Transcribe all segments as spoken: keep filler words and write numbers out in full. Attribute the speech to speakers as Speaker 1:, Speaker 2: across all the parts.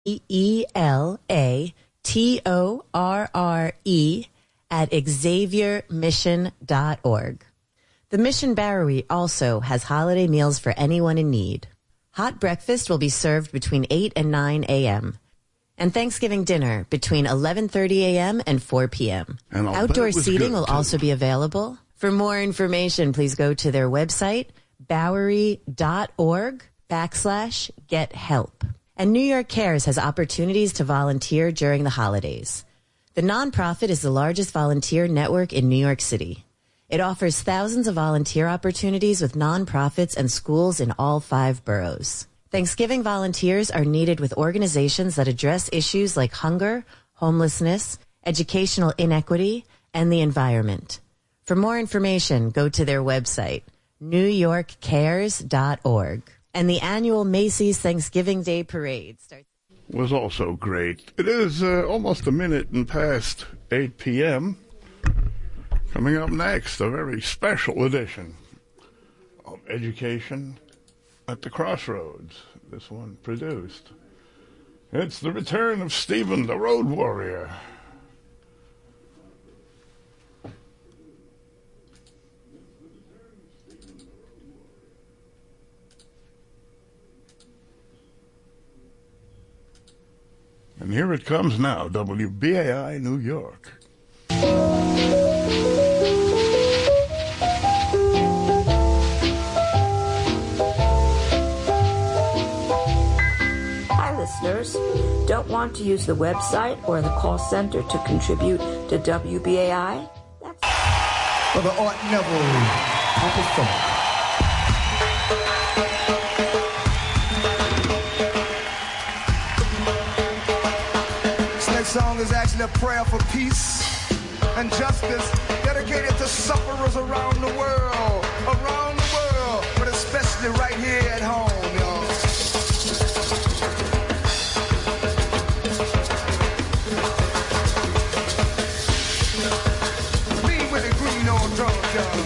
Speaker 1: E L A T O R R E at xavier mission dot org. The Mission Bowery also has holiday meals for anyone in need. Hot breakfast will be served between eight and nine a.m. and Thanksgiving dinner between eleven thirty a.m. and four p.m.
Speaker 2: And
Speaker 1: outdoor seating will too. also be available. For more information, please go to their website, bowery.org backslash get help. And New York Cares has opportunities to volunteer during the holidays. The nonprofit is the largest volunteer network in New York City. It offers thousands of volunteer opportunities with nonprofits and schools in all five boroughs. Thanksgiving volunteers are needed with organizations that address issues like hunger, homelessness, educational inequity, and the environment. For more information, go to their website, new york cares dot org. And the annual Macy's Thanksgiving Day Parade starts.
Speaker 2: Was also great. It is uh, almost a minute and past eight p.m. Coming up next, a very special edition of Education at the Crossroads. This one produced. It's the return of Stephen the Road Warrior. And here it comes now, W B A I New York.
Speaker 3: Hi, listeners. Don't want to use the website or the call center to contribute to W B A I? That's
Speaker 4: for the Art Neville Papa Funk. Song is actually a prayer for peace and justice dedicated to sufferers around the world, around the world, but especially right here at home, y'all. Me with the green on drums, y'all.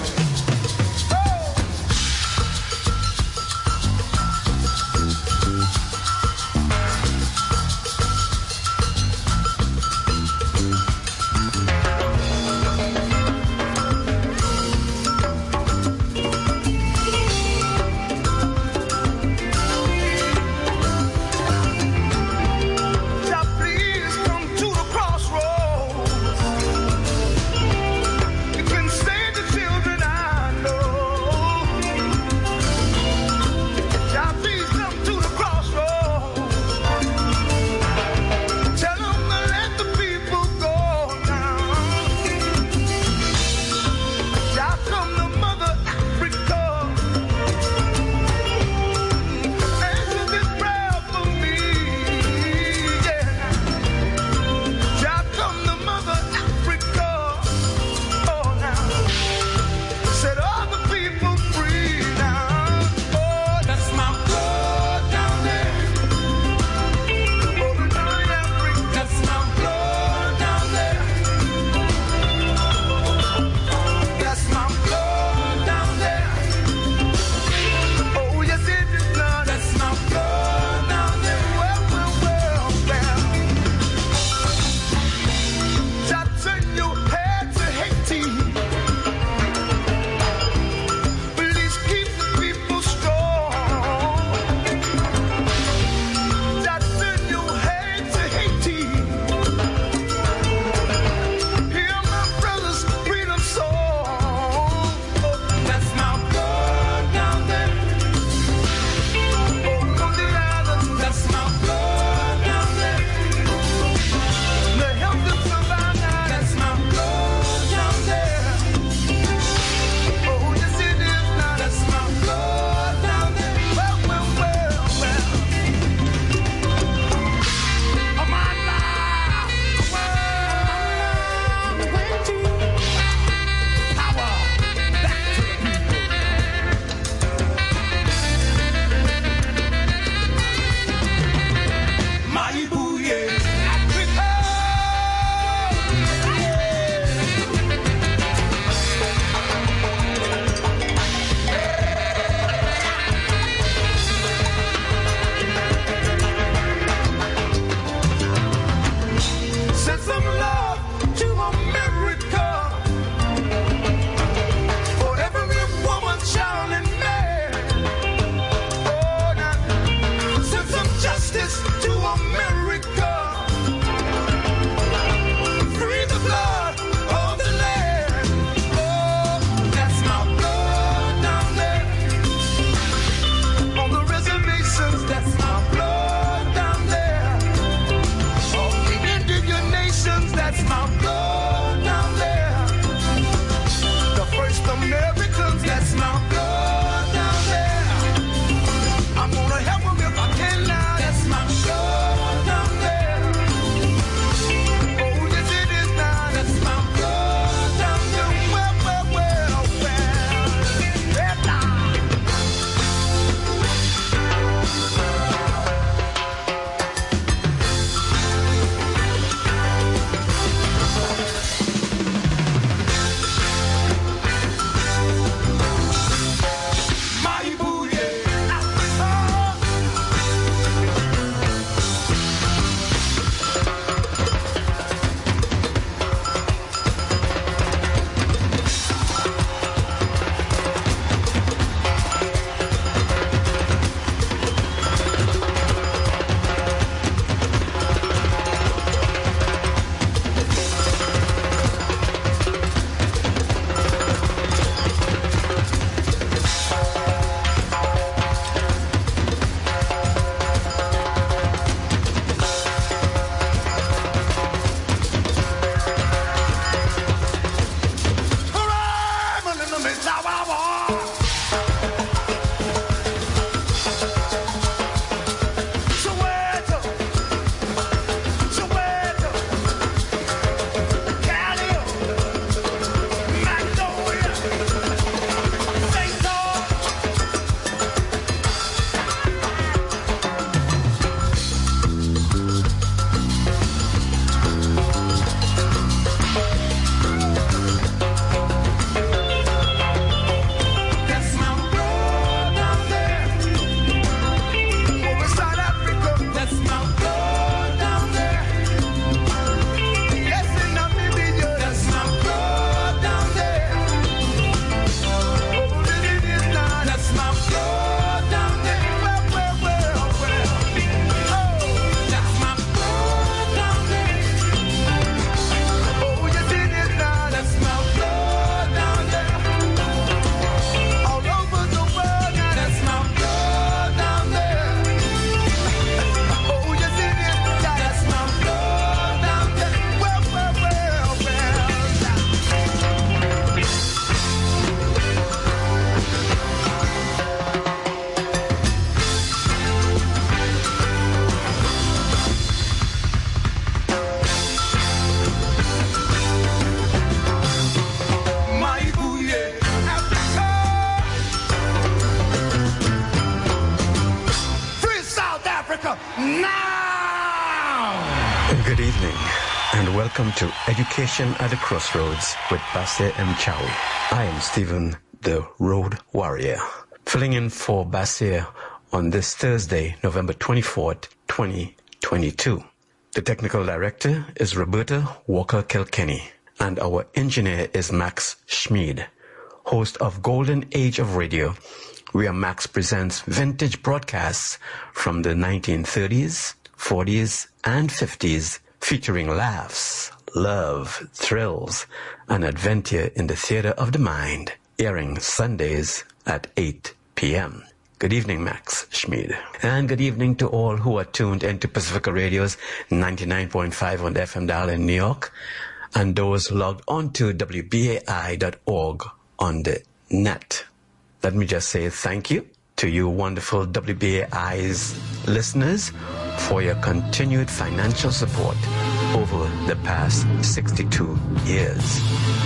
Speaker 5: Good evening, and welcome to Education at the Crossroads with Bassir M. Chowie. I am Stephen, the Road Warrior, filling in for Bassir on this Thursday, November twenty-fourth, twenty twenty-two. The technical director is Roberta Walker-Kilkenny, and our engineer is Max Schmid, host of Golden Age of Radio, where Max presents vintage broadcasts from the nineteen thirties, forties, and fifties, featuring laughs, love, thrills, and adventure in the theater of the mind, airing Sundays at eight p.m. Good evening, Max Schmid. And good evening to all who are tuned into Pacifica Radio's ninety-nine point five on the F M dial in New York, and those logged on to W B A I dot org on the net. Let me just say thank you to you wonderful W B A I's listeners for your continued financial support over the past sixty-two years.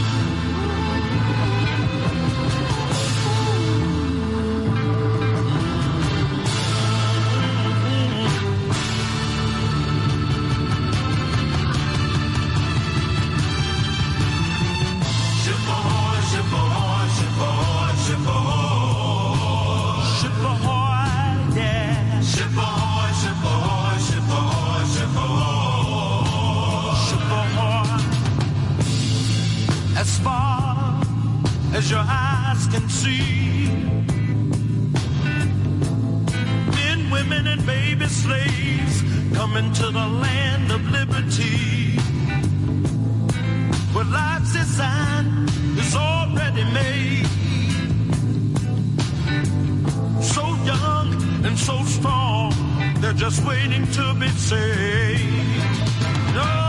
Speaker 6: As your eyes can see, men, women, and baby slaves coming to the land of liberty, where life's design is already made. So young and so strong, they're just waiting to be saved. No.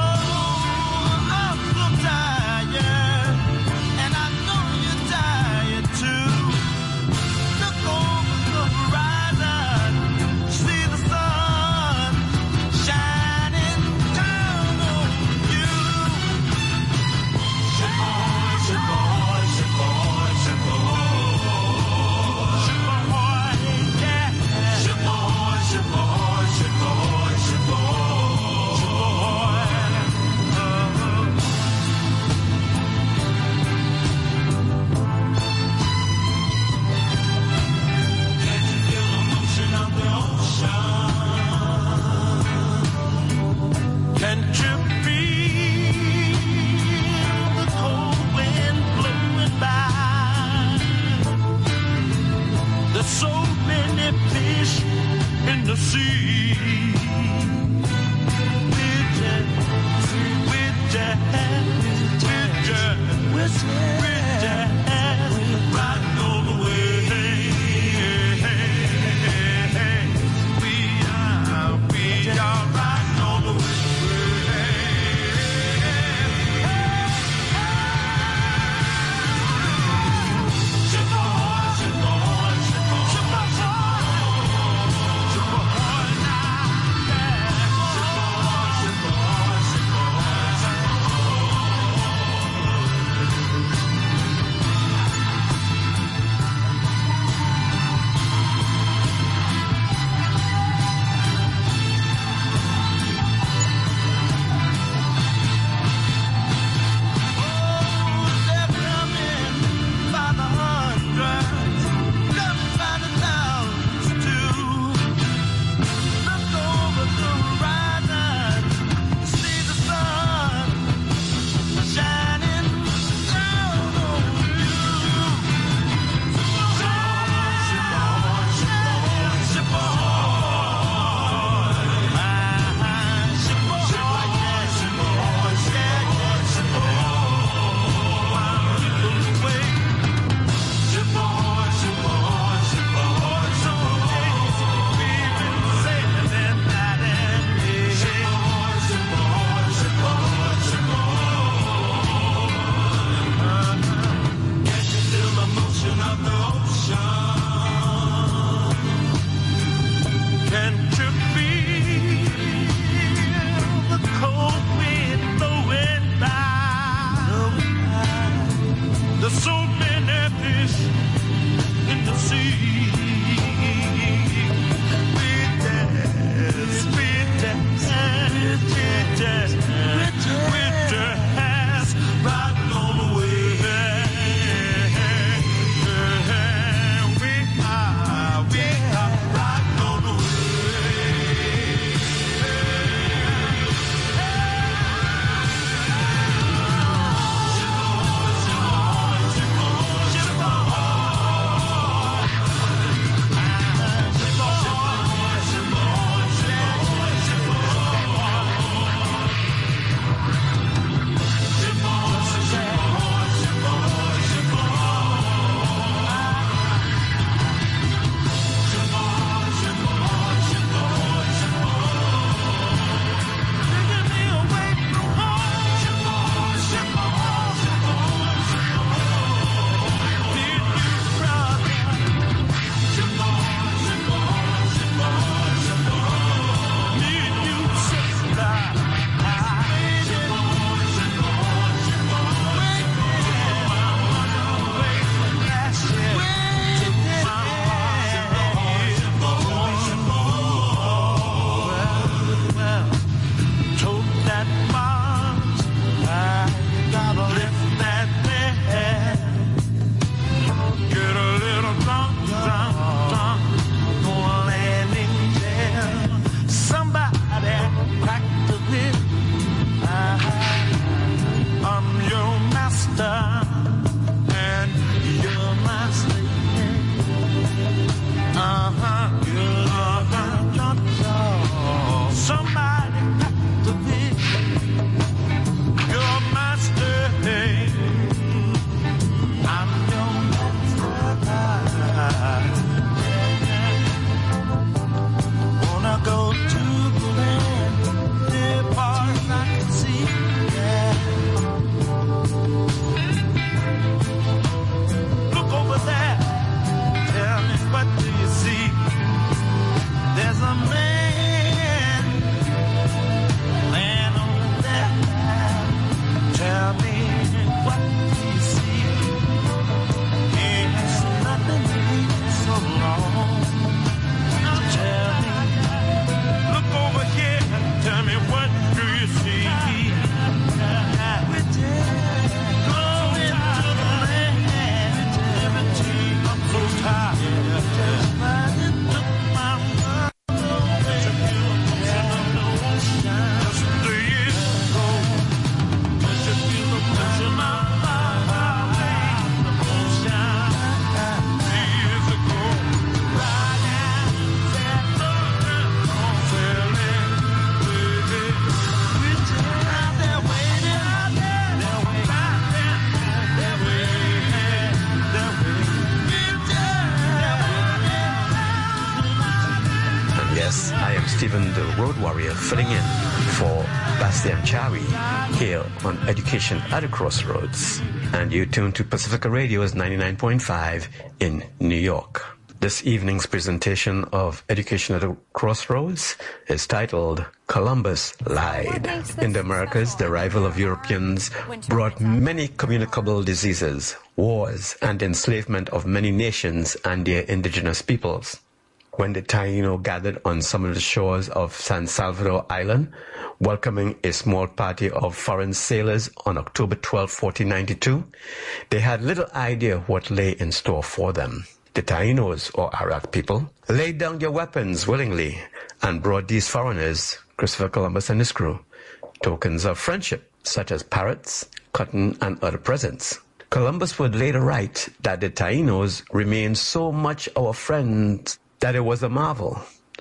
Speaker 5: Stephen the Road Warrior filling in for Basti and Chawi here on Education at a Crossroads. And you tune to Pacifica Radio's ninety-nine point five in New York. This evening's presentation of Education at a Crossroads is titled Columbus Lied. In the Americas, the arrival of Europeans brought many communicable diseases, wars, and enslavement of many nations and their indigenous peoples. When the Taino gathered on some of the shores of San Salvador Island, welcoming a small party of foreign sailors on October twelfth, fourteen ninety-two, they had little idea what lay in store for them. The Tainos, or Arak people, laid down their weapons willingly and brought these foreigners, Christopher Columbus and his crew, tokens of friendship, such as parrots, cotton, and other presents. Columbus would later write that the Tainos remained so much our friends that it was a marvel.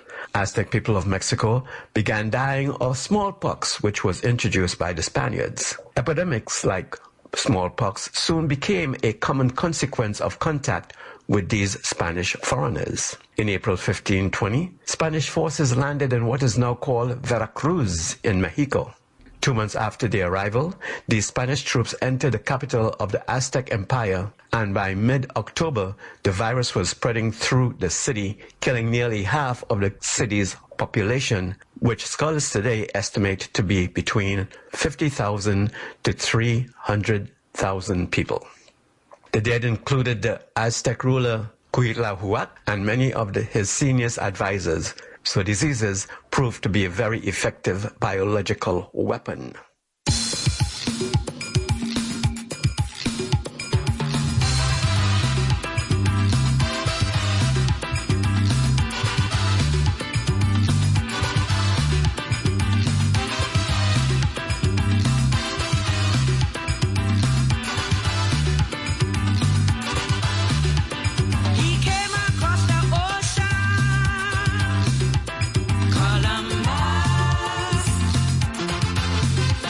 Speaker 5: Aztec people of Mexico began dying of smallpox, which was introduced by the Spaniards. Epidemics like smallpox soon became a common consequence of contact with these Spanish foreigners. In April fifteen twenty, Spanish forces landed in what is now called Veracruz in Mexico. Two months after their arrival, the Spanish troops entered the capital of the Aztec Empire, and by mid-October, the virus was spreading through the city, killing nearly half of the city's population, which scholars today estimate to be between fifty thousand to three hundred thousand people. The dead included the Aztec ruler Cuitlahuac and many of the, his senior advisors, So diseases prove to be a very effective biological weapon.
Speaker 7: Columbus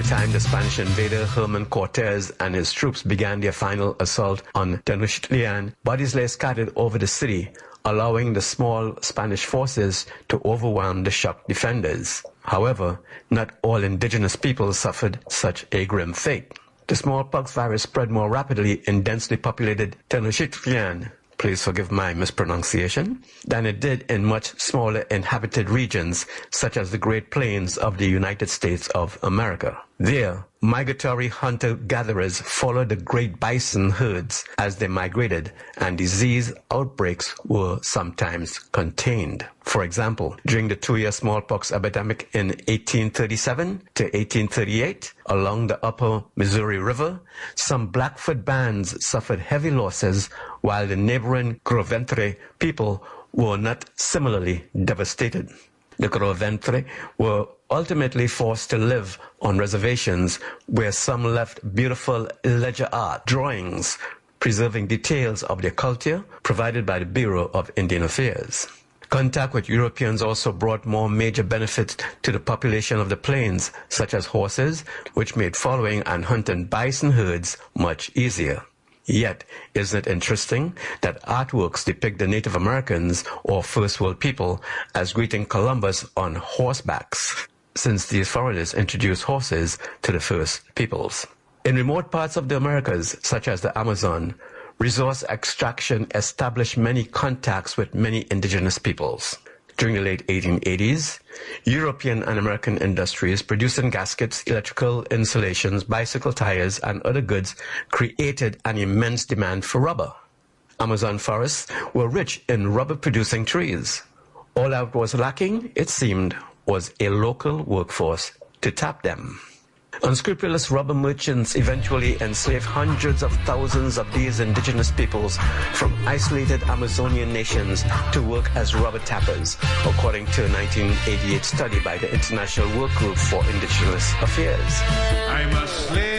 Speaker 5: time the Spanish invader Herman Cortez and his troops began their final assault on Tenochtitlan, bodies lay scattered over the city, allowing the small Spanish forces to overwhelm the shocked defenders. However, not all indigenous people suffered such a grim fate. The smallpox virus spread more rapidly in densely populated Tenochtitlan, please forgive my mispronunciation, than it did in much smaller inhabited regions such as the Great Plains of the United States of America. There, migratory hunter-gatherers followed the great bison herds as they migrated, and disease outbreaks were sometimes contained. For example, during the two-year smallpox epidemic in eighteen thirty-seven to eighteen thirty-eight, along the upper Missouri River, some Blackfoot bands suffered heavy losses, while the neighboring Gros Ventre people were not similarly devastated. The Gros Ventre were ultimately forced to live on reservations where some left beautiful ledger art drawings preserving details of their culture provided by the Bureau of Indian Affairs. Contact with Europeans also brought more major benefits to the population of the plains, such as horses, which made following and hunting bison herds much easier. Yet, isn't it interesting that artworks depict the Native Americans or First World people as greeting Columbus on horsebacks, since these foreigners introduced horses to the first peoples. In remote parts of the Americas, such as the Amazon, resource extraction established many contacts with many indigenous peoples. During the late eighteen eighties, European and American industries producing gaskets, electrical installations, bicycle tires, and other goods created an immense demand for rubber. Amazon forests were rich in rubber-producing trees. All that was lacking, it seemed, was a local workforce to tap them. Unscrupulous rubber merchants eventually enslaved hundreds of thousands of these indigenous peoples from isolated Amazonian nations to work as rubber tappers, according to a nineteen eighty-eight study by the International Work Group for Indigenous Affairs.
Speaker 6: I'm a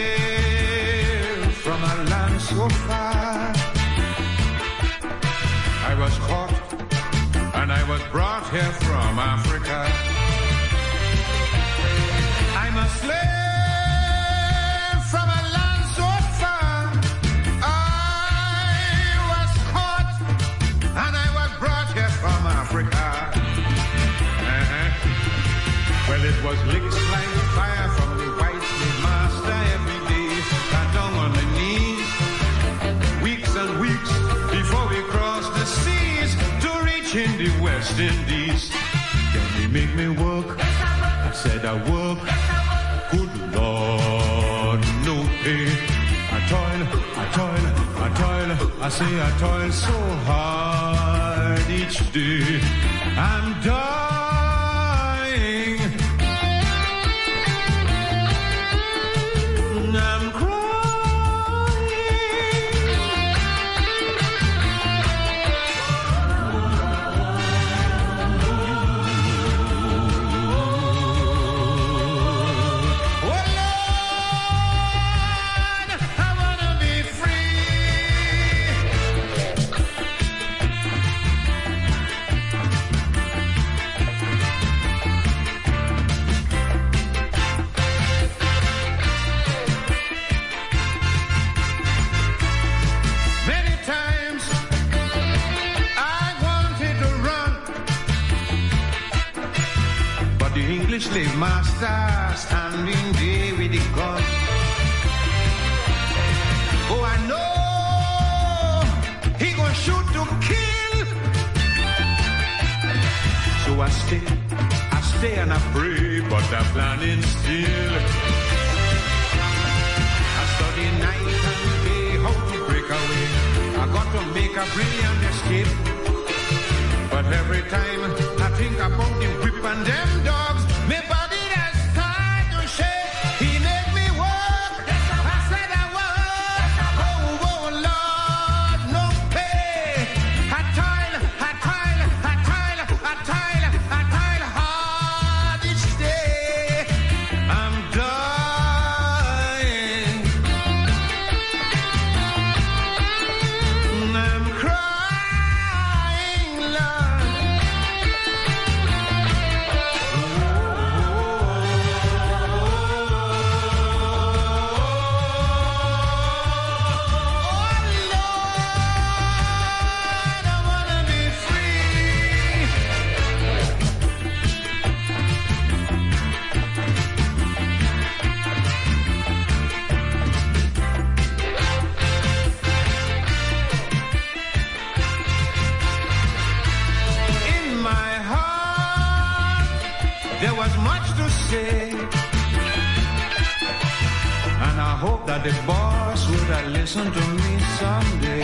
Speaker 6: slave from a land so far. I was caught and I was brought here from Africa. I'm a slave from a land so far. I was caught and I was brought here from Africa. Uh-huh. Well, it was licks like fire from the white slave master every day, got down on the knees, weeks and weeks before we crossed the seas to reach in the West Indies. Then they make me work. I said I work. Good Lord, no pay. I toil, I toil, I toil. I say I toil so hard each day. I'm dying. I'm crying. Slave master standing there with the gun. Oh, I know he gonna shoot to kill. So I stay, I stay and I pray, but I'm planning still. I study night and day how to break away. I got to make a brilliant escape. But every time I think about the whip and them dogs, me body that start to shake. He make me work. I said I work. Oh, oh, Lord, no pay. I toil, I toil, I toil, I toil, I toil hard each day. I'm dying. I'm crying, Lord. that the boss would have listened to me someday.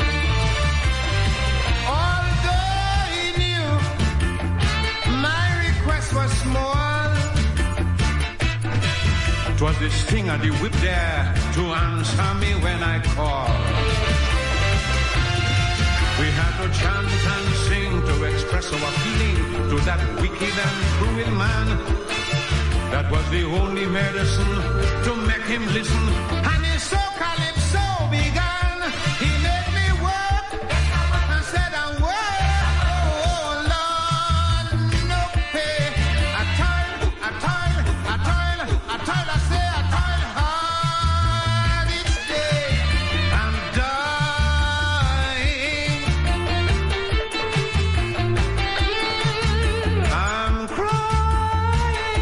Speaker 6: Although he knew my request was small, 'twas the sting of the whip there to answer me when I called. We had to chant and sing to express our feeling to that wicked and cruel man. That was the only medicine to make him listen. And his so calypso began. He made me work and said I work. Oh Lord, no pay. I toil, I toil, I toil, I toil, I say I toil hard each day. I'm dying. I'm crying.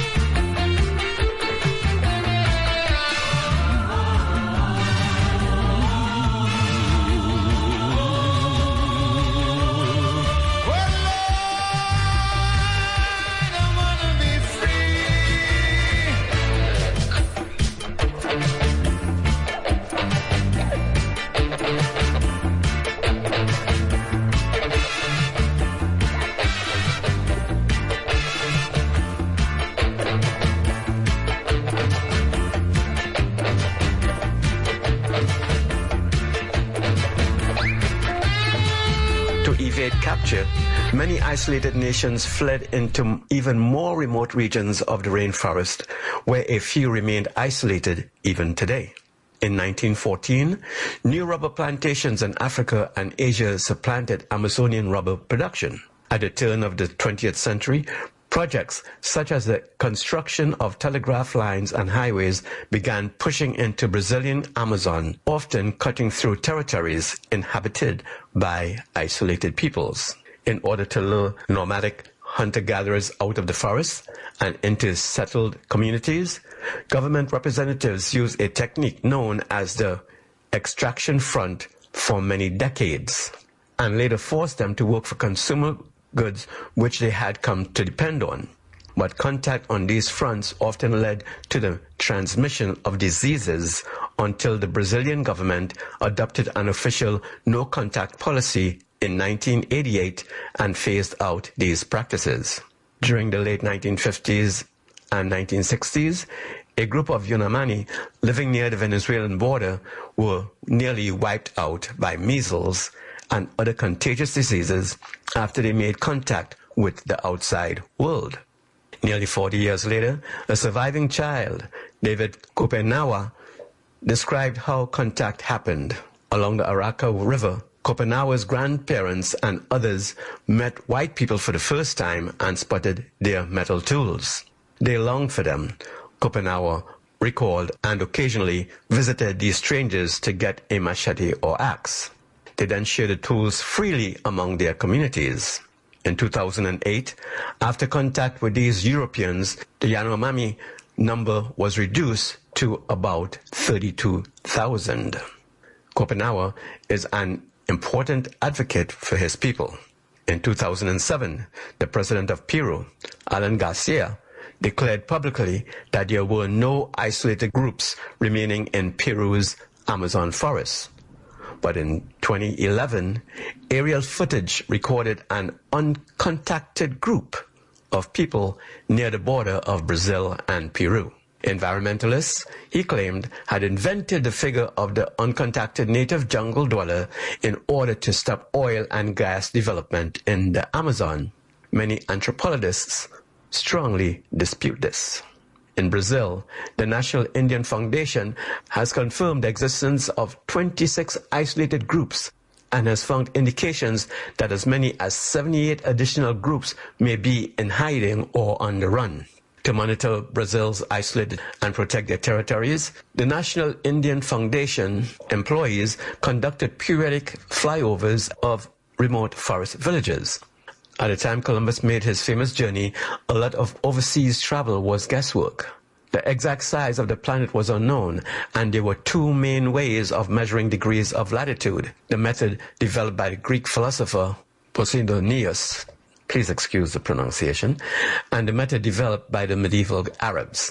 Speaker 5: Capture, many isolated nations fled into even more remote regions of the rainforest, where a few remained isolated even today. In nineteen fourteen, new rubber plantations in Africa and Asia supplanted Amazonian rubber production. At the turn of the twentieth century, projects such as the construction of telegraph lines and highways began pushing into Brazilian Amazon, often cutting through territories inhabited by isolated peoples. In order to lure nomadic hunter-gatherers out of the forest and into settled communities, government representatives used a technique known as the extraction front for many decades, and later forced them to work for consumer goods which they had come to depend on. But contact on these fronts often led to the transmission of diseases until the Brazilian government adopted an official no-contact policy in nineteen eighty-eight and phased out these practices. During the late nineteen fifties and nineteen sixties, a group of Yunamani living near the Venezuelan border were nearly wiped out by measles and other contagious diseases after they made contact with the outside world. Nearly forty years later, a surviving child, David Kopenawa, described how contact happened. Along the Araka River, Kopenawa's grandparents and others met white people for the first time and spotted their metal tools. They longed for them, Kopenawa recalled, and occasionally visited these strangers to get a machete or axe. They then shared the tools freely among their communities. In two thousand eight, after contact with these Europeans, the Yanomami number was reduced to about thirty-two thousand. Kopenawa is an important advocate for his people. In two thousand seven, the president of Peru, Alan Garcia, declared publicly that there were no isolated groups remaining in Peru's Amazon forest. But in twenty eleven, aerial footage recorded an uncontacted group of people near the border of Brazil and Peru. Environmentalists, he claimed, had invented the figure of the uncontacted native jungle dweller in order to stop oil and gas development in the Amazon. Many anthropologists strongly dispute this. In Brazil, the National Indian Foundation has confirmed the existence of twenty-six isolated groups and has found indications that as many as seventy-eight additional groups may be in hiding or on the run. To monitor Brazil's isolated and protect their territories, the National Indian Foundation employees conducted periodic flyovers of remote forest villages. At the time Columbus made his famous journey, a lot of overseas travel was guesswork. The exact size of the planet was unknown, and there were two main ways of measuring degrees of latitude. The method developed by the Greek philosopher Posidonius, please excuse the pronunciation, and the method developed by the medieval Arabs.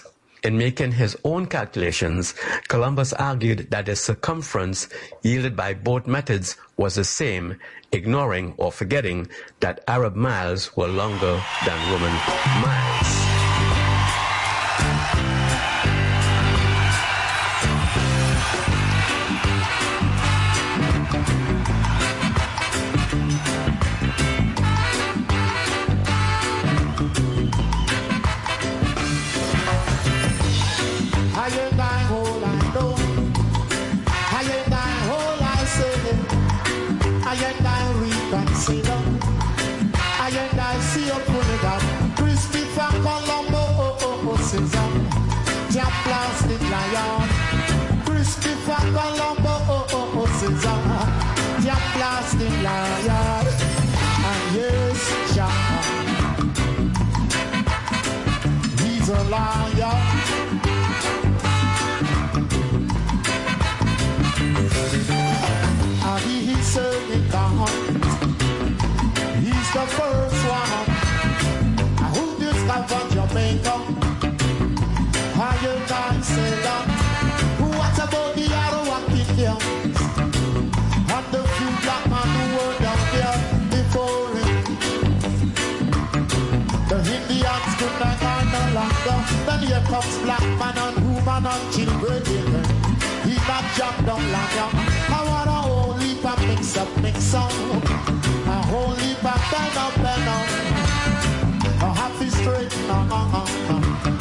Speaker 5: In making his own calculations, Columbus argued that the circumference yielded by both methods was the same, ignoring or forgetting that Arab miles were longer than Roman miles.
Speaker 7: I and I see a Trinidad, Christopher Colombo, oh, oh, oh, Caesar, Jack Plastic Lion, Christopher Colombo, oh, oh, oh, Caesar, Jack Plastic Lion, and yes, Jack, he's a lion. And he is serving God. He's the first one who discovered Jamaica. Higher than Ceylon. What about the Arawak Indians? And the few black men who were down there before him. The Indians could not go no longer. Then here comes black man and woman and children. He not jumped down longer. I want a whole heap of mix up, mix up. A whole heap of bend up, bend up. A happy straight, uh, uh, uh, uh.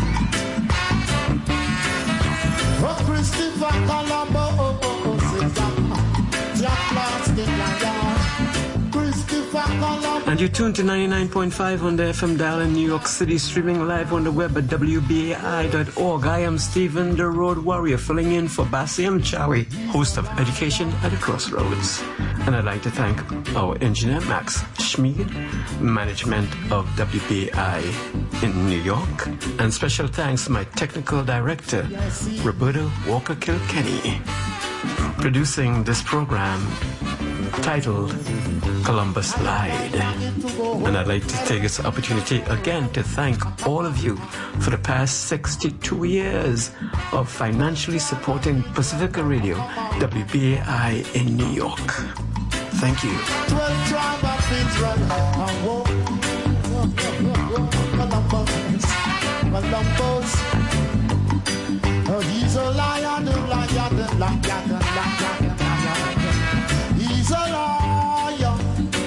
Speaker 7: Oh, Christopher Colombo, oh, oh, oh, Caesar. Jack Plastic Lion. Christopher Colombo.
Speaker 5: And you tune to ninety-nine point five on the F M dial in New York City, streaming live on the web at W B A I dot org. I am Stephen the Road Warrior, filling in for Basim Chawi, host of Education at the Crossroads. And I'd like to thank our engineer, Max Schmid, management of W B A I in New York, and special thanks to my technical director, Roberto Walker Kilkenny, producing this program titled Columbus Lied. And I'd like to take this opportunity again to thank all of you for the past sixty-two years of financially supporting Pacifica Radio, W B A I in New York. Thank you.
Speaker 7: He's a lion, lion, lion, lion. He's a lion.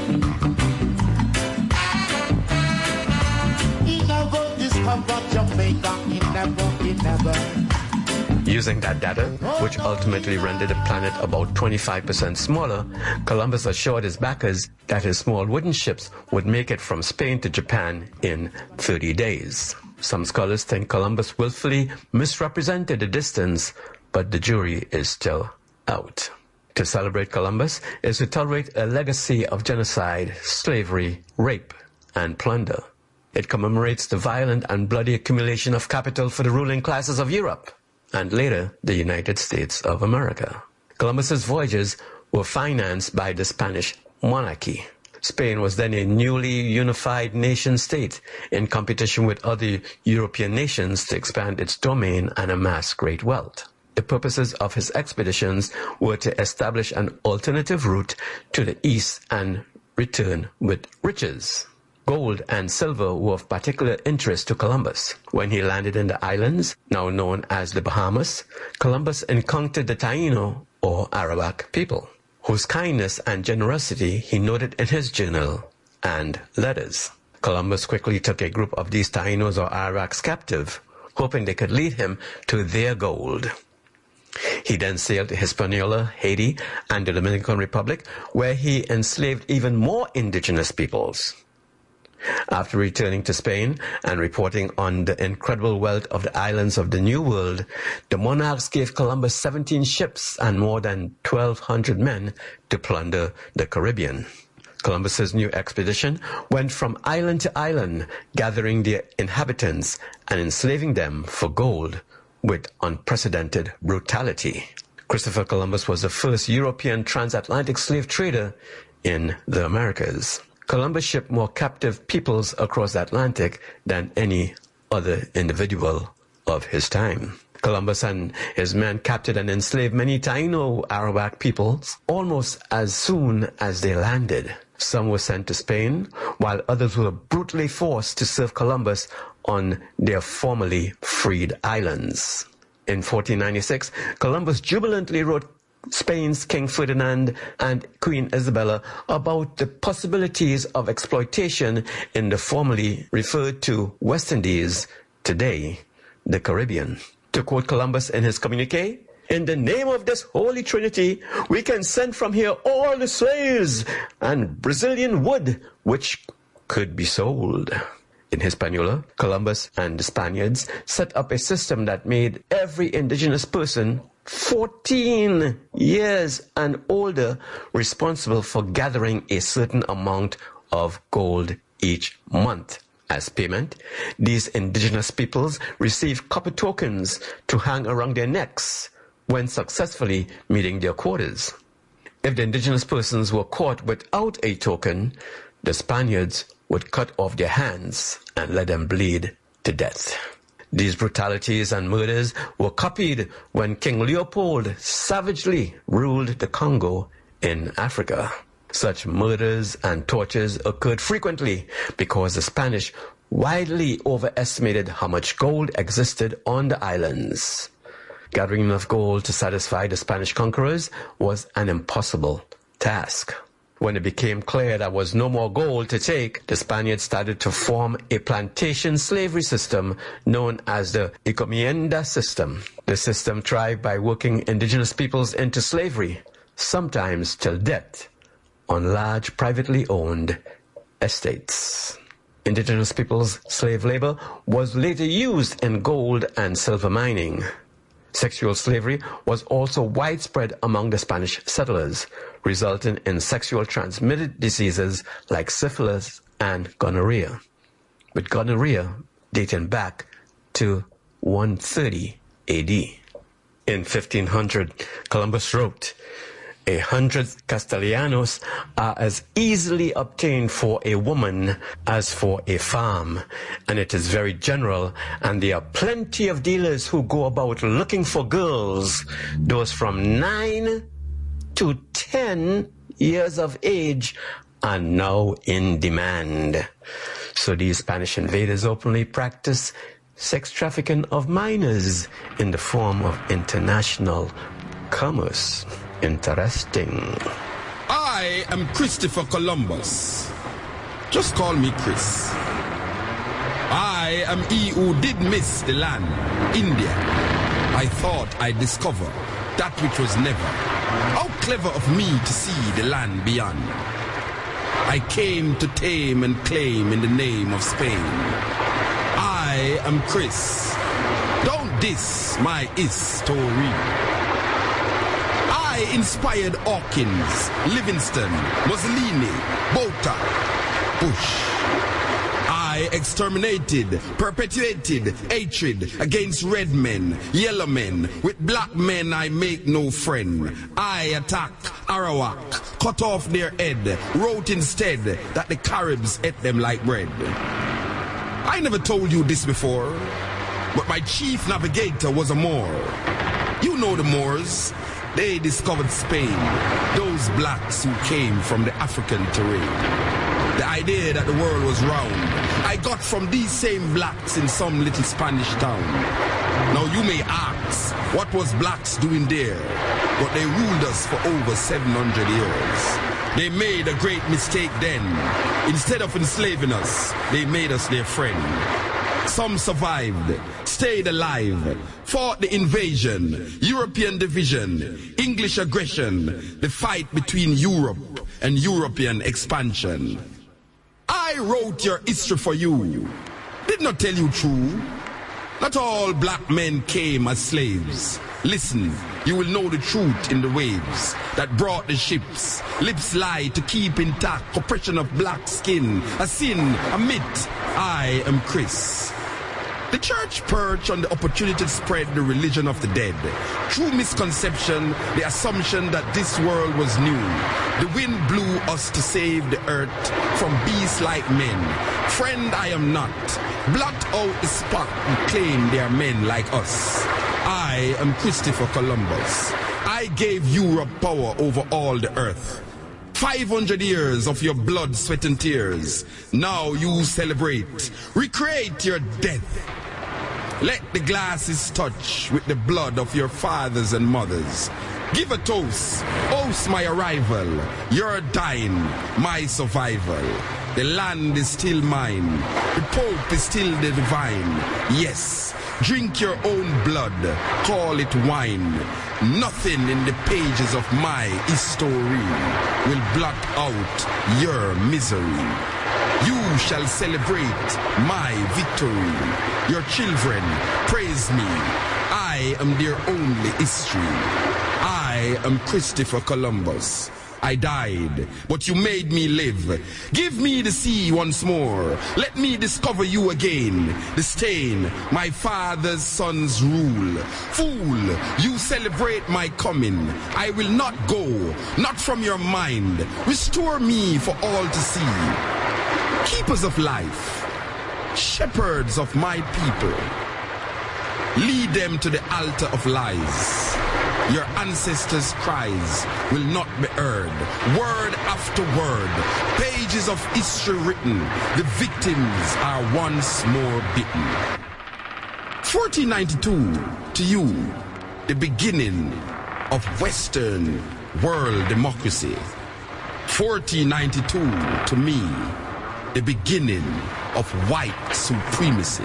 Speaker 7: He never discovered Jamaica. He never, he never.
Speaker 5: Using that data, which ultimately rendered the planet about twenty-five percent smaller, Columbus assured his backers that his small wooden ships would make it from Spain to Japan in thirty days. Some scholars think Columbus willfully misrepresented the distance, but the jury is still out. To celebrate Columbus is to tolerate a legacy of genocide, slavery, rape, and plunder. It commemorates the violent and bloody accumulation of capital for the ruling classes of Europe, and later the United States of America. Columbus's voyages were financed by the Spanish monarchy. Spain was then a newly unified nation-state in competition with other European nations to expand its domain and amass great wealth. The purposes of his expeditions were to establish an alternative route to the east and return with riches. Gold and silver were of particular interest to Columbus. When he landed in the islands, now known as the Bahamas, Columbus encountered the Taino, or Arawak people, whose kindness and generosity he noted in his journal and letters. Columbus quickly took a group of these Tainos or Arawaks captive, hoping they could lead him to their gold. He then sailed to Hispaniola, Haiti, and the Dominican Republic, where he enslaved even more indigenous peoples. After returning to Spain and reporting on the incredible wealth of the islands of the New World, the monarchs gave Columbus seventeen ships and more than twelve hundred men to plunder the Caribbean. Columbus's new expedition went from island to island, gathering their inhabitants and enslaving them for gold with unprecedented brutality. Christopher Columbus was the first European transatlantic slave trader in the Americas. Columbus shipped more captive peoples across the Atlantic than any other individual of his time. Columbus and his men captured and enslaved many Taino Arawak peoples almost as soon as they landed. Some were sent to Spain, while others were brutally forced to serve Columbus on their formerly freed islands. In fourteen ninety-six, Columbus jubilantly wrote Spain's King Ferdinand and Queen Isabella about the possibilities of exploitation in the formerly referred to West Indies, today the Caribbean. To quote Columbus in his communique, "In the name of this Holy Trinity, we can send from here all the slaves and Brazilian wood which could be sold." In Hispaniola, Columbus and the Spaniards set up a system that made every indigenous person fourteen years and older responsible for gathering a certain amount of gold each month. As payment, these indigenous peoples received copper tokens to hang around their necks when successfully meeting their quotas. If the indigenous persons were caught without a token, the Spaniards would cut off their hands and let them bleed to death. These brutalities and murders were copied when King Leopold savagely ruled the Congo in Africa. Such murders and tortures occurred frequently because the Spanish widely overestimated how much gold existed on the islands. Gathering enough gold to satisfy the Spanish conquerors was an impossible task. When it became clear there was no more gold to take, the Spaniards started to form a plantation slavery system known as the encomienda system. The system thrived by working indigenous peoples into slavery, sometimes till death, on large privately owned estates. Indigenous peoples' slave labor was later used in gold and silver mining. Sexual slavery was also widespread among the Spanish settlers, resulting in sexual transmitted diseases like syphilis and gonorrhea, with gonorrhea dating back to one thirty A D. In fifteen hundred, Columbus wrote, "A hundred castellanos are as easily obtained for a woman as for a farm, and it is very general, and there are plenty of dealers who go about looking for girls, those from nine to ten years of age are now in demand." So these Spanish invaders openly practice sex trafficking of minors in the form of international commerce. Interesting.
Speaker 8: I am Christopher Columbus. Just call me Chris. I am he who did miss the land, India. I thought I'd discover that which was never. How clever of me to see the land beyond. I came to tame and claim in the name of Spain. I am Chris. Don't diss my history. I inspired Hawkins, Livingston, Mussolini, Botha, Bush. I exterminated, perpetuated hatred against red men, yellow men. With black men I make no friend. I attack Arawak, cut off their head, wrote instead that the Caribs ate them like bread. I never told you this before, but my chief navigator was a Moor. You know the Moors. They discovered Spain, those blacks who came from the African terrain. The idea that the world was round, I got from these same blacks in some little Spanish town. Now you may ask, what was blacks doing there? But they ruled us for over seven hundred years. They made a great mistake then. Instead of enslaving us, they made us their friend. Some survived, stayed alive, fought the invasion, European division, English aggression, the fight between Europe and European expansion. I wrote your history for you. Did not tell you true. Not all black men came as slaves. Listen, you will know the truth in the waves that brought the ships. Lips lie to keep intact oppression of black skin. A sin, a myth. I am Chris. The church perched on the opportunity to spread the religion of the dead. Through misconception, the assumption that this world was new. The wind blew us to save the earth from beasts like men. Friend, I am not. Blot out the spot and claim they are men like us. I am Christopher Columbus. I gave Europe power over all the earth. five hundred years of your blood, sweat, and tears. Now you celebrate. Recreate your death. Let the glasses touch with the blood of your fathers and mothers. Give a toast. Oast my arrival. You're dying, my survival. The land is still mine. The Pope is still the divine. Yes, drink your own blood. Call it wine. Nothing in the pages of my history will blot out your misery. You shall celebrate my victory. Your children praise me. I am their only history. I am Christopher Columbus. I died, but you made me live. Give me the sea once more. Let me discover you again. The stain, my father's son's rule. Fool, you celebrate my coming. I will not go, not from your mind. Restore me for all to see. Keepers of life, shepherds of my people. Lead them to the altar of lies. Your ancestors' cries will not be heard. Word after word, pages of history written. The victims are once more bitten. fourteen ninety-two, to you, the beginning of Western world democracy. fourteen ninety-two, to me, the beginning of white supremacy.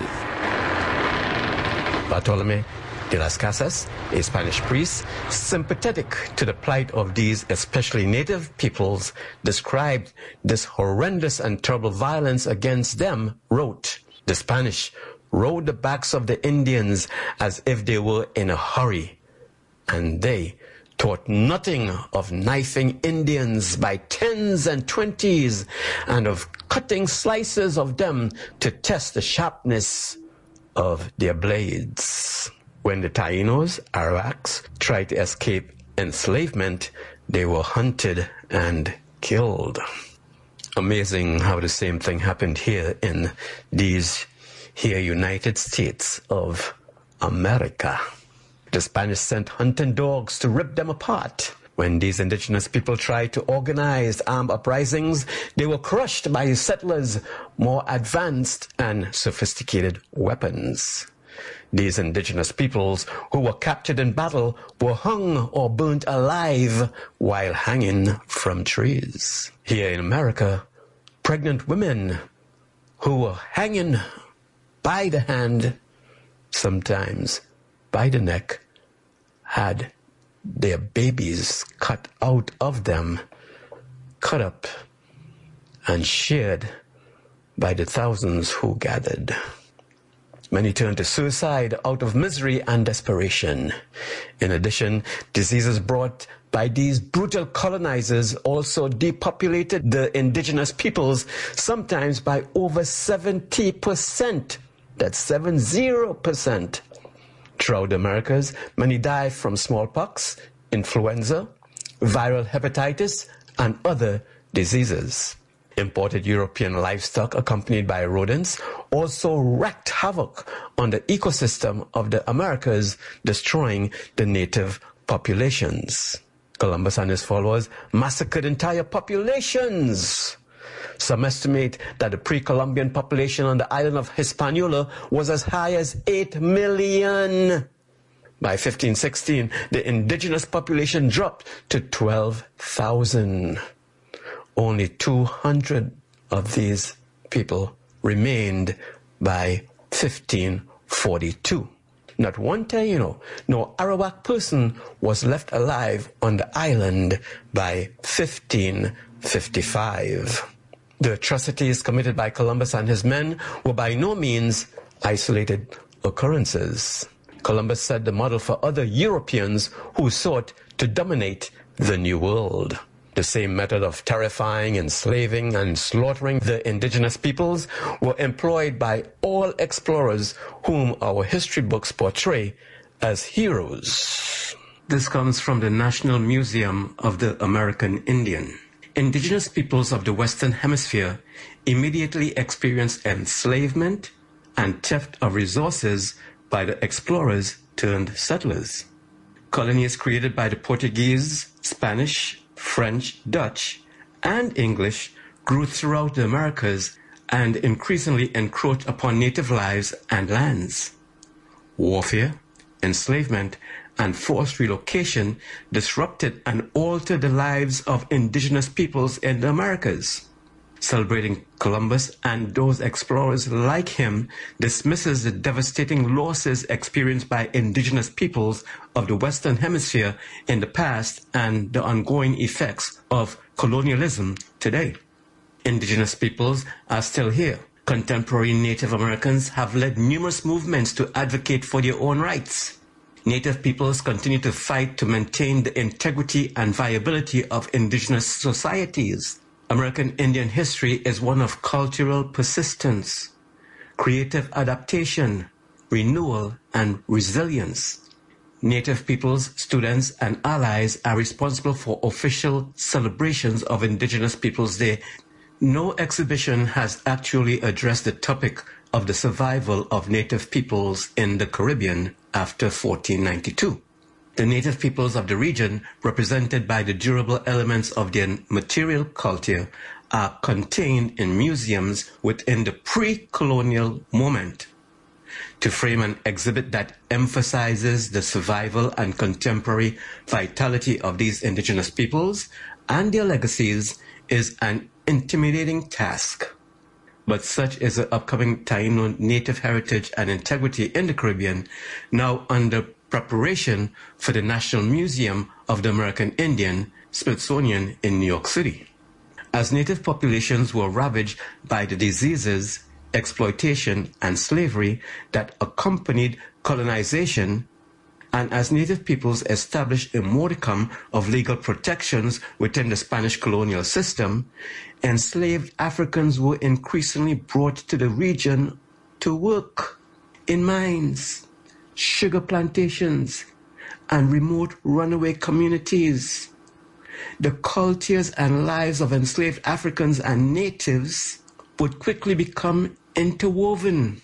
Speaker 5: Bartolome de las Casas, a Spanish priest, sympathetic to the plight of these especially native peoples, described this horrendous and terrible violence against them, wrote, "The Spanish rode the backs of the Indians as if they were in a hurry, and they thought nothing of knifing Indians by tens and twenties and of cutting slices of them to test the sharpness of their blades. When the Tainos, Arawaks, tried to escape enslavement, they were hunted and killed." Amazing how the same thing happened here in these here United States of America. The Spanish sent hunting dogs to rip them apart. When these indigenous people tried to organize armed uprisings, they were crushed by settlers' more advanced and sophisticated weapons. These indigenous peoples who were captured in battle were hung or burnt alive while hanging from trees. Here in America, pregnant women who were hanging by the hand, sometimes by the neck, had their babies cut out of them, cut up and shared by the thousands who gathered. Many turned to suicide out of misery and desperation. In addition, diseases brought by these brutal colonizers also depopulated the indigenous peoples, sometimes by over seventy percent. That's seventy percent. Throughout the Americas, many died from smallpox, influenza, viral hepatitis, and other diseases. Imported European livestock accompanied by rodents also wreaked havoc on the ecosystem of the Americas, destroying the native populations. Columbus and his followers massacred entire populations. Some estimate that the pre-Columbian population on the island of Hispaniola was as high as eight million. By fifteen sixteen, the indigenous population dropped to twelve thousand. Only two hundred of these people remained by fifteen forty-two. Not one Taino nor Arawak person was left alive on the island by fifteen fifty-five. The atrocities committed by Columbus and his men were by no means isolated occurrences. Columbus set the model for other Europeans who sought to dominate the New World. The same method of terrifying, enslaving, and slaughtering the indigenous peoples were employed by all explorers whom our history books portray as heroes. This comes from the National Museum of the American Indian. Indigenous peoples of the Western Hemisphere immediately experienced enslavement and theft of resources by the explorers turned settlers. Colonies created by the Portuguese, Spanish, French, Dutch, and English grew throughout the Americas and increasingly encroached upon native lives and lands. Warfare, enslavement, and forced relocation disrupted and altered the lives of indigenous peoples in the Americas. Celebrating Columbus and those explorers like him dismisses the devastating losses experienced by indigenous peoples of the Western Hemisphere in the past and the ongoing effects of colonialism today. Indigenous peoples are still here. Contemporary Native Americans have led numerous movements to advocate for their own rights. Native peoples continue to fight to maintain the integrity and viability of indigenous societies. American Indian history is one of cultural persistence, creative adaptation, renewal, and resilience. Native peoples, students, and allies are responsible for official celebrations of Indigenous Peoples Day. No exhibition has actually addressed the topic of the survival of Native peoples in the Caribbean after fourteen ninety-two. The native peoples of the region, represented by the durable elements of their material culture, are contained in museums within the pre-colonial moment. To frame an exhibit that emphasizes the survival and contemporary vitality of these indigenous peoples and their legacies is an intimidating task. But such is the upcoming Taino Native Heritage and Integrity in the Caribbean, now under preparation for the National Museum of the American Indian, Smithsonian in New York City. As native populations were ravaged by the diseases, exploitation, and slavery that accompanied colonization, and as native peoples established a modicum of legal protections within the Spanish colonial system, enslaved Africans were increasingly brought to the region to work in mines, sugar plantations, and remote runaway communities. The cultures and lives of enslaved Africans and natives would quickly become interwoven.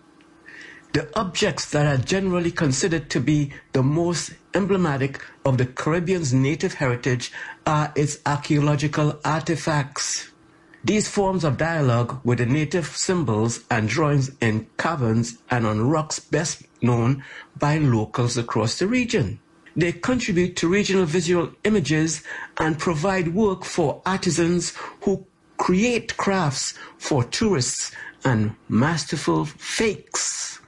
Speaker 5: The objects that are generally considered to be the most emblematic of the Caribbean's native heritage are its archaeological artifacts. These forms of dialogue with the native symbols and drawings in caverns and on rocks best known by locals across the region. They contribute to regional visual images and provide work for artisans who create crafts for tourists and masterful fakes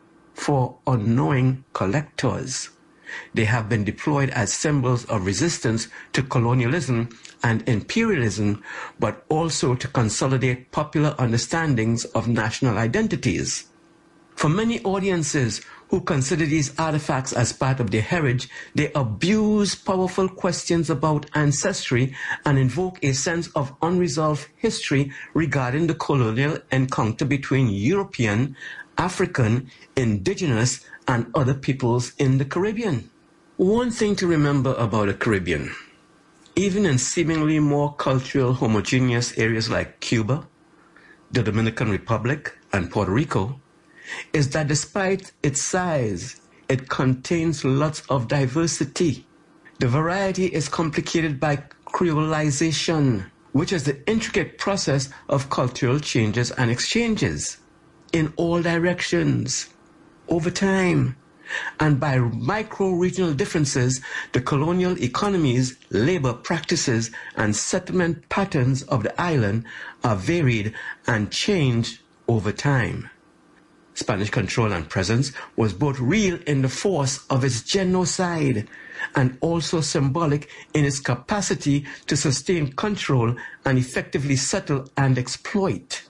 Speaker 5: for unknowing collectors. They have been deployed as symbols of resistance to colonialism and imperialism, but also to consolidate popular understandings of national identities. For many audiences who consider these artifacts as part of their heritage, they abuse powerful questions about ancestry and invoke a sense of unresolved history regarding the colonial encounter between European, African, indigenous, and other peoples in the Caribbean. One thing to remember about the Caribbean, even in seemingly more cultural homogeneous areas like Cuba, the Dominican Republic, and Puerto Rico, is that despite its size, it contains lots of diversity. The variety is complicated by creolization, which is the intricate process of cultural changes and exchanges in all directions, over time, and by micro-regional differences, the colonial economies, labor practices, and settlement patterns of the island are varied and change over time. Spanish control and presence was both real in the force of its genocide and also symbolic in its capacity to sustain control and effectively settle and exploit.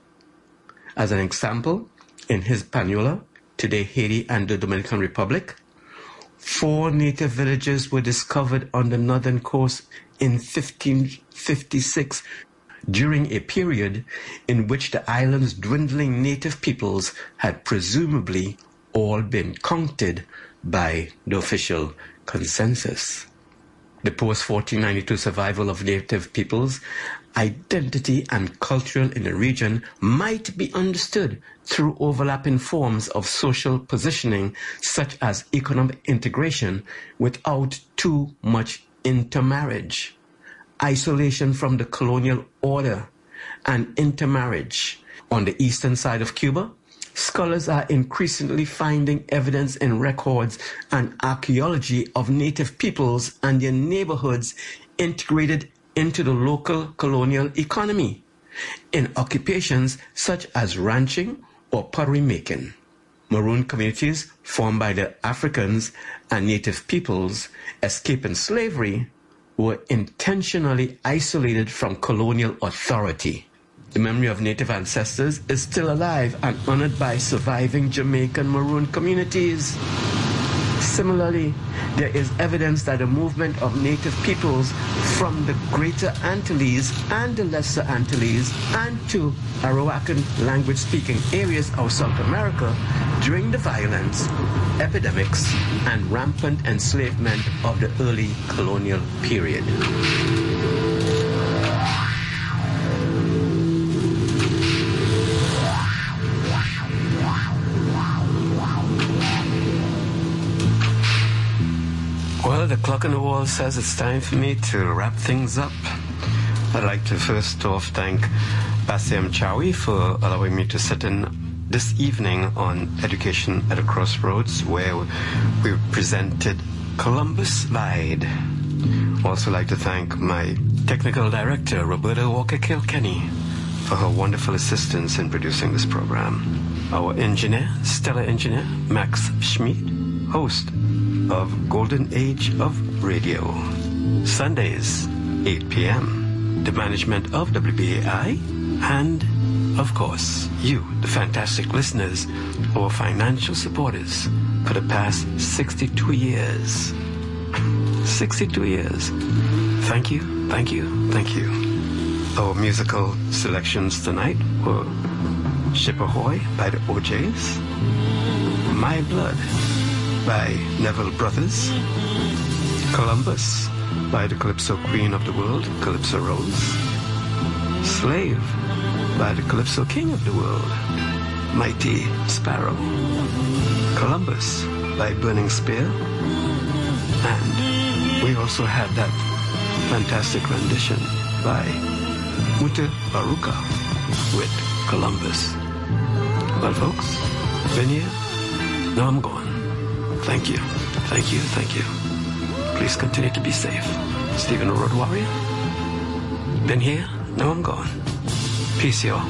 Speaker 5: As an example, in Hispaniola, today Haiti and the Dominican Republic, four native villages were discovered on the northern coast in fifteen fifty-six, during a period in which the island's dwindling native peoples had presumably all been counted by the official consensus. The post-fourteen ninety-two survival of native peoples, identity and culture in the region might be understood through overlapping forms of social positioning such as economic integration without too much intermarriage, isolation from the colonial order, and intermarriage. On the eastern side of Cuba, scholars are increasingly finding evidence in records and archaeology of native peoples and their neighborhoods integrated into the local colonial economy in occupations such as ranching or pottery making. Maroon communities formed by the Africans and native peoples escaping slavery were intentionally isolated from colonial authority. The memory of native ancestors is still alive and honored by surviving Jamaican Maroon communities. Similarly, there is evidence that the movement of native peoples from the Greater Antilles and the Lesser Antilles and to Arawakan language-speaking areas of South America during the violence, epidemics, and rampant enslavement of the early colonial period. Well, the clock on the wall says it's time for me to wrap things up. I'd like to first off thank Bassey Mchawi for allowing me to sit in this evening on Education at a Crossroads, where we presented Columbus Lied. Also like to thank my technical director, Roberta Walker-Kilkenny, for her wonderful assistance in producing this program. Our engineer, stellar engineer, Max Schmidt, host of Golden Age of Radio, Sundays, eight p.m. The management of W B A I, and, of course, you, the fantastic listeners, our financial supporters for the past sixty-two years. sixty-two years. Thank you, thank you, thank you. Our musical selections tonight were Ship Ahoy by the O Js, My Blood by Neville Brothers, Columbus by the Calypso Queen of the World, Calypso Rose, Slave by the Calypso King of the World, Mighty Sparrow, Columbus by Burning Spear, and we also had that fantastic rendition by Muta Baruka with Columbus. Well, folks, been here, now I'm gone. Thank you, thank you, thank you. Please continue to be safe. Stephen the Road Warrior. Been here, now I'm gone. Peace, y'all.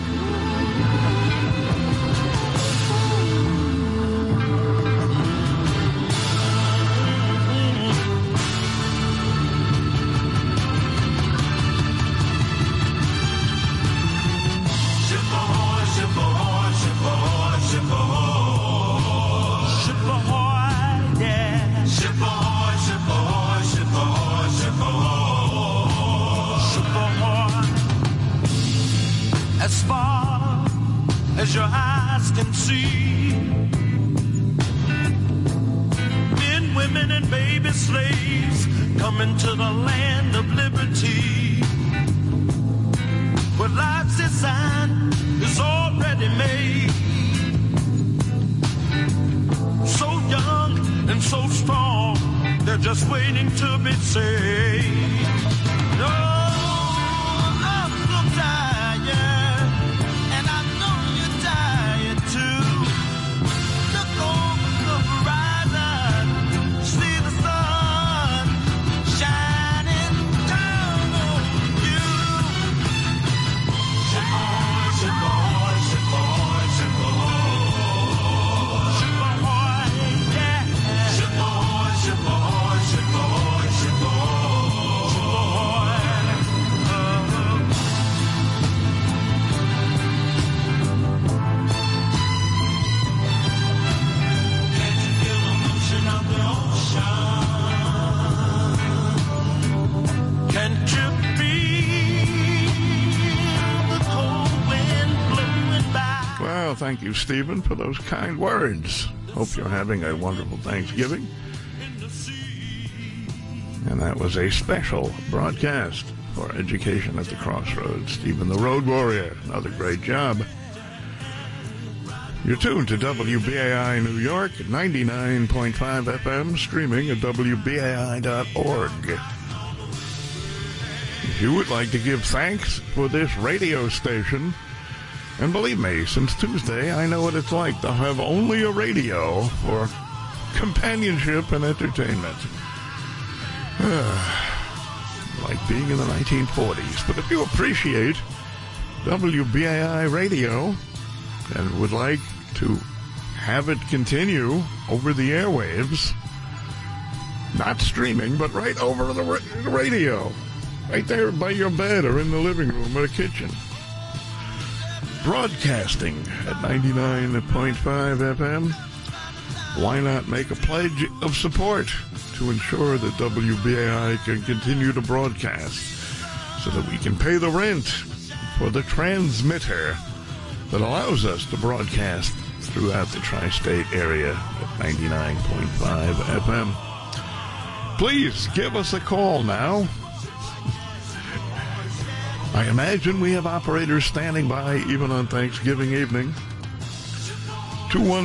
Speaker 9: Just waiting to be saved. No.
Speaker 2: thank you, Stephen, for those kind words. Hope you're having a wonderful Thanksgiving. And that was a special broadcast for Education at the Crossroads. Stephen the Road Warrior, another great job. You're tuned to W B A I New York at ninety-nine point five F M, streaming at W B A I dot org. If you would like to give thanks for this radio station, and believe me, since Tuesday, I know what it's like to have only a radio for companionship and entertainment. Like being in the nineteen forties. But if you appreciate W B A I radio and would like to have it continue over the airwaves, not streaming, but right over the radio, right there by your bed or in the living room or the kitchen, broadcasting at ninety-nine point five F M, why not make a pledge of support to ensure that W B A I can continue to broadcast so that we can pay the rent for the transmitter that allows us to broadcast throughout the tri-state area at ninety-nine point five F M. Please give us a call now. I imagine we have operators standing by even on Thanksgiving evening. two one